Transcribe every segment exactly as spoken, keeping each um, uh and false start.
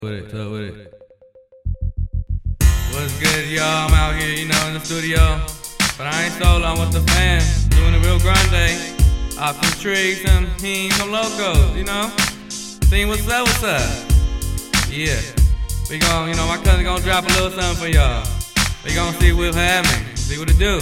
With it, talk with it. What's good, y'all? I'm out here, you know, in the studio. But I ain't solo, I'm with the fam. Doing the real grande. Off some trees, some teams, some locos, you know? Seeing what's up, what's up. Yeah. We gon', you know, my cousin gonna drop a little something for y'all. We gon' see what's happening, see what it do.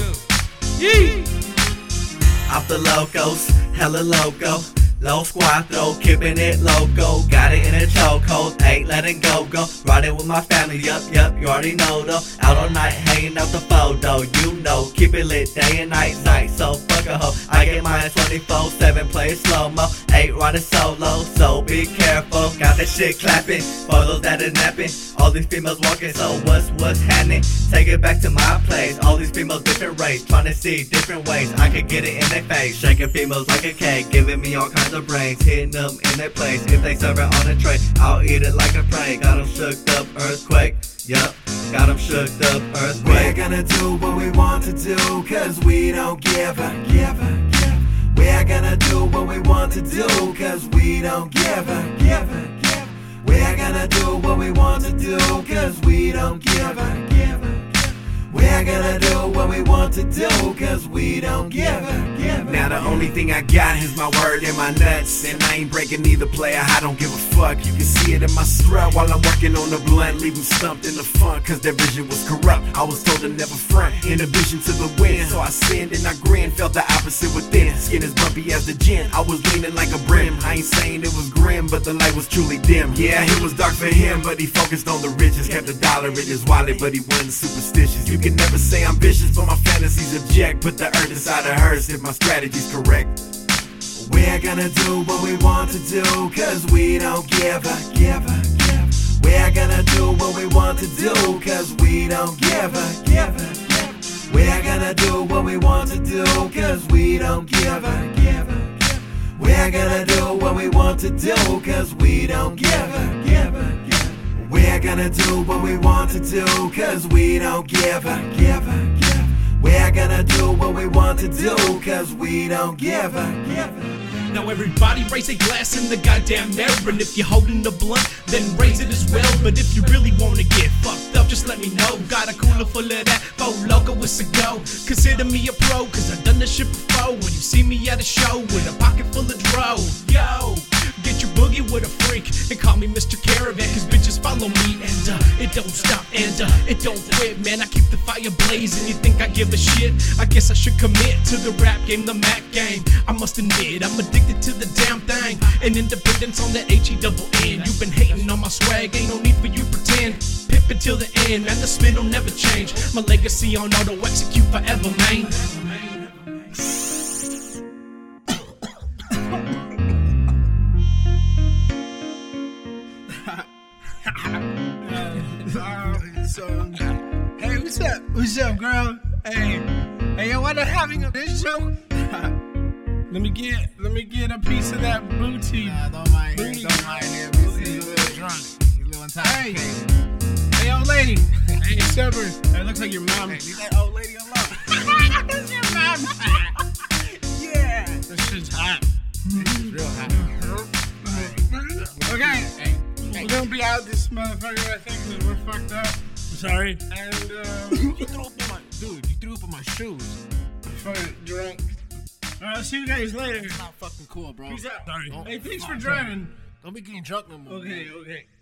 Yee! Off the locos, hella loco. Los Cuatro, keeping it loco. Got it in a chokehold, ain't letting go, go. Riding with my family, yup, yup, you already know though. Out all night, hanging out the photo, you know. Keep it lit day and night, night, so fuck a hoe. I get mine twenty-four seven, play slow-mo. Ain't riding solo, so be careful. Got that shit clapping, for those that are napping. All these females walking, so what's, what's happening? Take it back to my place. All these females different race, trying to see different ways. I can get it in their face, shaking females like a cake, giving me all kinds of brains, hitting them in their place. If they serve it on a tray, I'll eat it like a prey. Got them shook up, earthquake. Yup, got them shook up, earthquake. We're gonna do what we want to do, cause we don't give a, give a, give a. We're gonna do what we want to do, cause we don't give a, give a, give a. We're gonna do what we want to do, cause we don't give a, give a. We're gonna do what we want to do, cause we don't give a, give a. Now the only thing I got is my word and my nuts, and I ain't breaking either player, I don't give a fuck. You can see it in my strut while I'm working on the blunt, leave them stumped in the funk, cause their vision was corrupt. I was told to never front, inhibition to the wind, so I sinned and I grinned, felt the opposite within. Skin as bumpy as the gin, I was leaning like a brim. I ain't saying it was grim, but the light was truly dim. Yeah, it was dark for him, but he focused on the riches, kept a dollar in his wallet, but he wasn't superstitious. You can never say I'm vicious, but my fantasies object. Put the earth inside of hers if my strategy's correct. We're gonna do what we want to do, cause we don't give a, give a, give a. We're gonna do what we want to do, cause we don't give a, give a, give a. We're gonna do what we want to do, cause we don't give a, give a, give a. We're gonna do what we want to do, cause we don't give a, give a, give a. We're gonna do what we want to do, cause we don't give a, give a, give a. We're gonna do what we want to do, cause we don't give a, give a. Now everybody raise a glass in the goddamn mirror, and if you're holding the blunt, then raise it as well. But if you really wanna get fucked up, just let me know. Got a cooler full of that Fo Loco, it's a go. Consider me a pro, cause I've done this shit before. When you see me at a show with a pocket full of dro, yo, get your boogie with a freak and call me Mister Caravan, cause bitches follow me and uh, it don't stop and uh, it don't quit, man. I keep the fire blazing. You think I give a shit? I guess I should commit to the rap game, the Mac game. I must admit, I'm addicted to the damn thing, and independence on that H E double N. You've been hating on my swag, ain't no need for you pretend. Pip until the end, man, the spin will never change. My legacy on auto execute forever, man. So, hey, what's up? What's up, girl? Hey, hey, yo, what are having a this show? let me get, let me get a piece of that booty. Nah, don't mind booty. here, don't mind here. We see you a little drunk, you a little intoxicated. Hey, hey, old lady. Hey, stubborn. Hey, looks like your mom. Hey, leave that old lady alone. That's your mom. Yeah. This shit's hot. This is real hot. Okay. Hey, hey. We're gonna be out this motherfucker, I think, because we're fucked up. Sorry. And, uh, You threw up on my, dude, you threw up on my shoes. fucking drunk. Alright, I'll see you guys later. It's not fucking cool, bro. Peace out. Sorry. Hey, thanks for driving. Don't be getting drunk no more. Okay, okay.